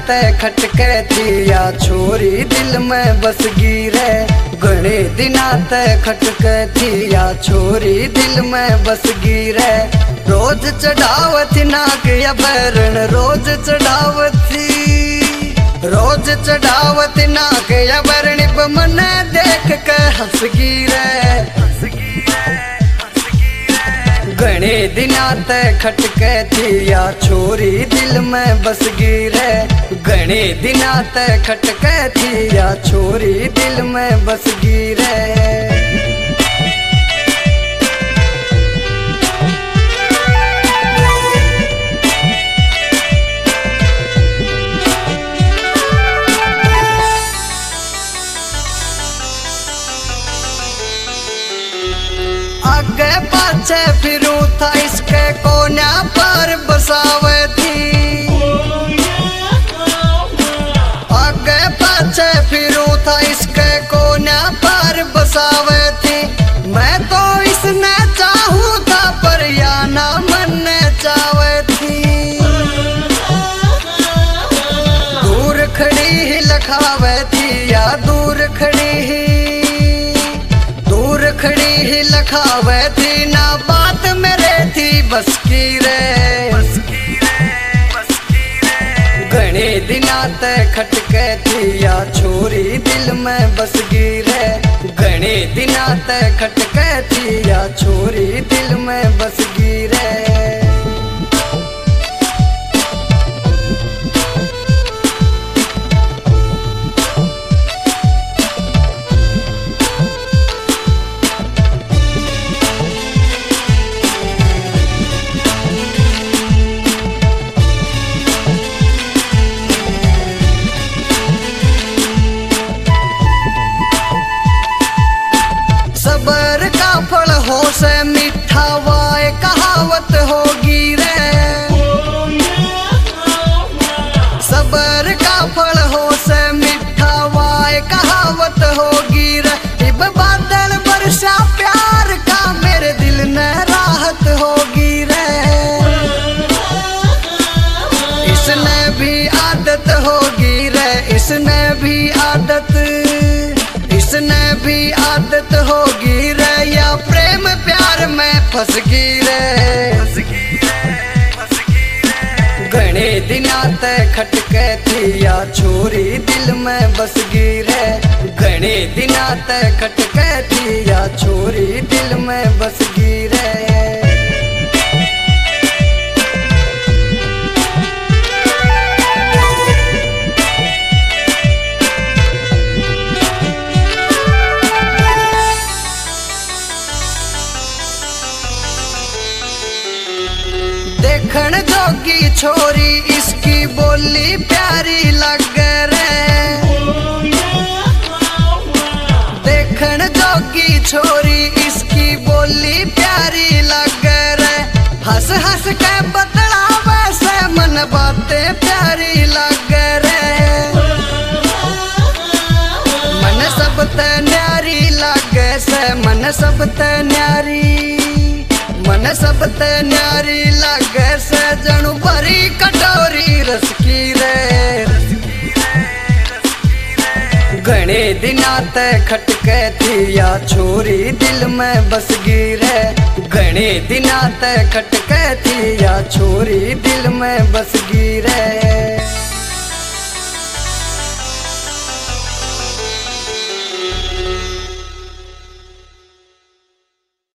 ते खटके थी या छोरी दिल में बस गिरे। घणे दिना ते खटके थी या छोरी दिल में बस गिरे। रोज चढ़ावती नाक या बैरण रोज चढ़ावती नाक या बैरण मने देख के हंस गिरे। घणे दिना ते खटके थी या छोरी दिल में बस गिरे। घणे दिना ते खटके थी या छोरी दिल में बस गिरे। आगे पाछे फिरू था इसके कोना पर बसावे थी। आगे पाछे फिरू था इसके कोना पर बसावे थी। मैं तो इसने चाहूं था पर या ना मन चावे थी। दूर खड़ी ही लखावे थी या दूर खड़ी ही लखावे थी ना बात मेरे थी बस की रे। घणे दिना ते खटके थी या छोरी दिल में बस गिरे। घणे दिना ते खटके थी या छोरी दिल में बस गिरे। सबर का फल हो से मीठा वाए कहावत होगी रे। सबर का फल हो से मीठा वाए कहावत होगी रे। इब बादल वर्षा प्यार का मेरे दिल ने राहत होगी रे। इसने भी आदत होगी रे। इसने भी आदत होगी रे या प्रेम प्यार में फंस गई रे। घणे दिना ते खटके थी या छोरी दिल में बस गिरे। घणे दिना ते खटके थी या छोरी दिल में बस गिरे। देखण जोगी छोरी इसकी बोली प्यारी लगे रे। देखण जोगी छोरी इसकी बोली प्यारी लगे रे। हंस हंस के बतलावे से मन बातें प्यारी लगे रे। मन सब ते न्यारी लगे से मन सब ते न्यारी लगे से जणु भरी कटोरी रस की रे। घणे दिना ते खटके थी या छोरी दिल में बस गिरे। घणे दिना ते खटके थी या छोरी दिल में बस गिरे।